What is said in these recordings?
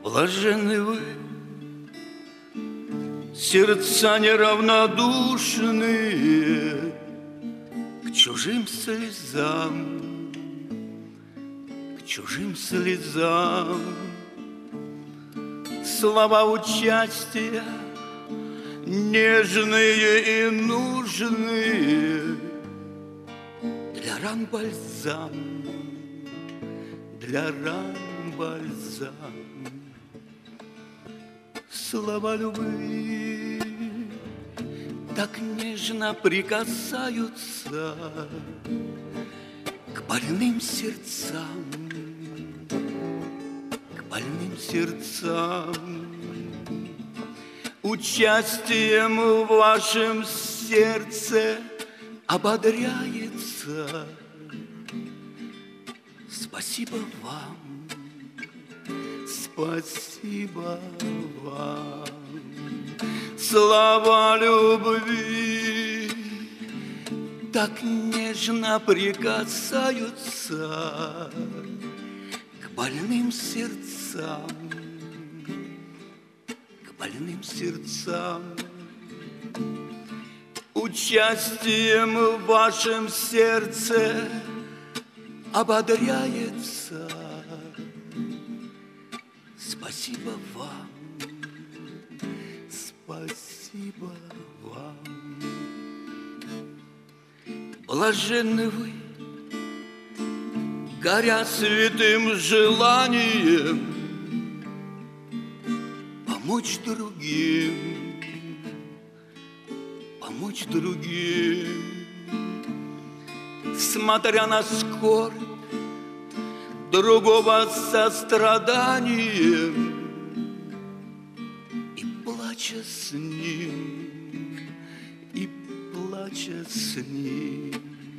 Блаженны вы, сердца неравнодушные к чужим слезам, к чужим слезам. Слова участия нежные и нужные для ран бальзам, для ран бальзам. Слова любви так нежно прикасаются к больным сердцам, к больным сердцам. Участием в вашем сердце ободряется. Спасибо вам, спасибо вам. Слова любви так нежно прикасаются к больным сердцам, к больным сердцам. Участием в вашем сердце ободряется. Спасибо вам, спасибо вам. Блаженны вы, горя святым желанием помочь другим, помочь другим. Смотря на скорбь другого состраданием и плача с ним, и плача с ним.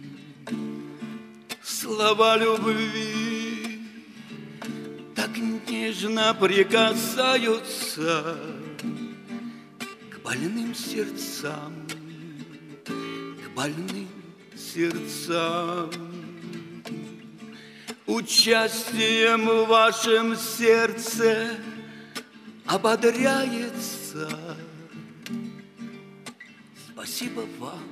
Слова любви так нежно прикасаются к больным сердцам, к больным сердцам. Участием в вашем сердце ободряется. Спасибо вам,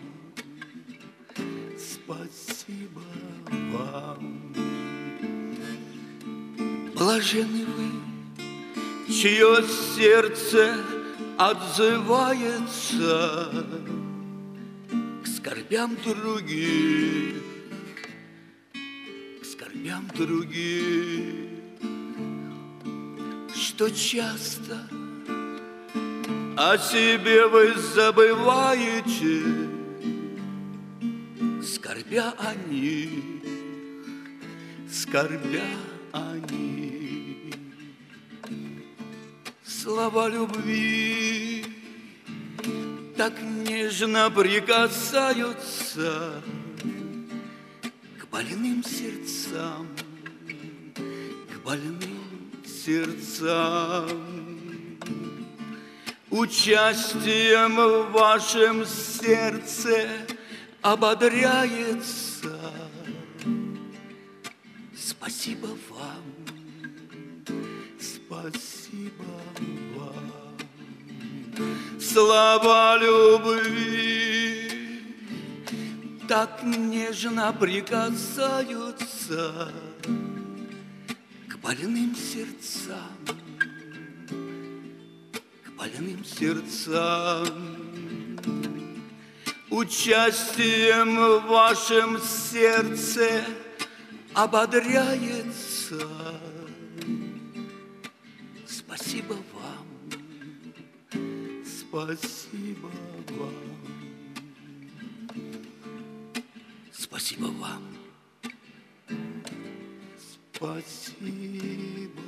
спасибо вам. Блаженны вы, чье сердце отзывается к скорбям других, к скорбям других, что часто о себе вы забываете, скорбя о них, скорбя о них. Слова любви так нежно прикасаются к больным сердцам, к больным сердцам. Участием в вашем сердце ободряется. Спасибо вам, спасибо вам. Слова любви так нежно прикасаются к больным сердцам, к больным сердцам. Участием в вашем сердце ободряется. Спасибо вам, спасибо вам. Спасибо вам, спасибо.